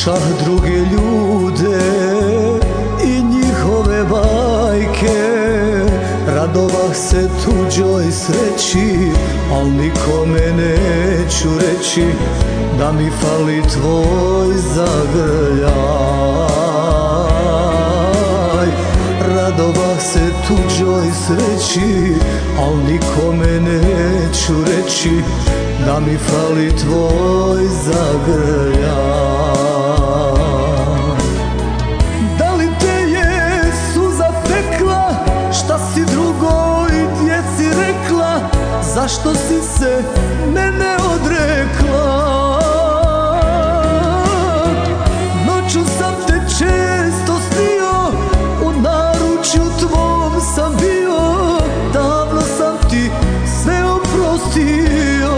Slušah druge ljude i njihove bajke, radovah se tuđoj sreći, al nikome neću reći da mi fali tvoj zagrljaj. Radovah se tuđoj sreći, al nikome neću reći da mi fali tvoj zagrljaj. Da li te je suza pekla, šta si drugoj djeci rekla, zašto si se mene odrekla? Noću sam te često snio, u naručju tvom sam bio, davno sam ti sve oprostio.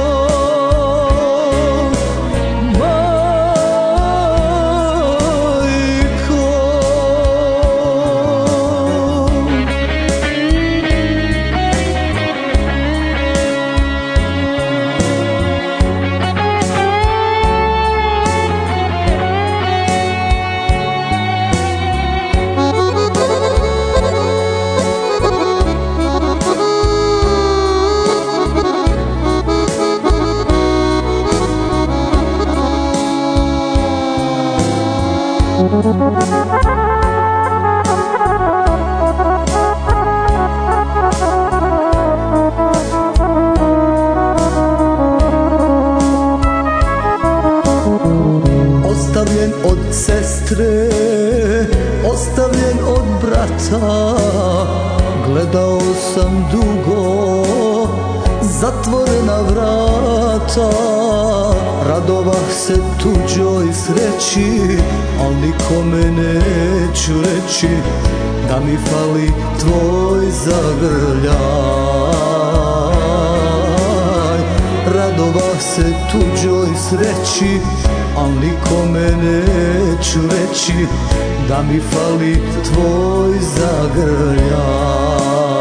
Ostavljen od sestre, ostavljen od brata, gledao sam dugo zatvorena vrata. Radovah se tuđoj sreći, al nikome neću reći da mi fali tvoj zagrljaj. Radovah se tuđoj sreći, al nikome neću reći da mi fali tvoj zagrljaj.